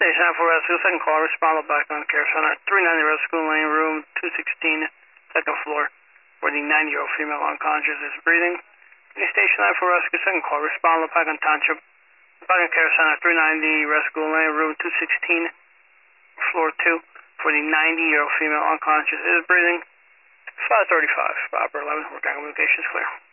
Station for rescue, second call, respond back on care center, 390 Rescue Lane, room 216, second floor, where the 90-year-old female unconscious is breathing. Station 9 for rescue, second call, respond back on Township, back on care center, 390 Rescue Lane, room 216, floor 2, for the 90-year-old female unconscious is breathing. 535, Operator 11, working communications clear.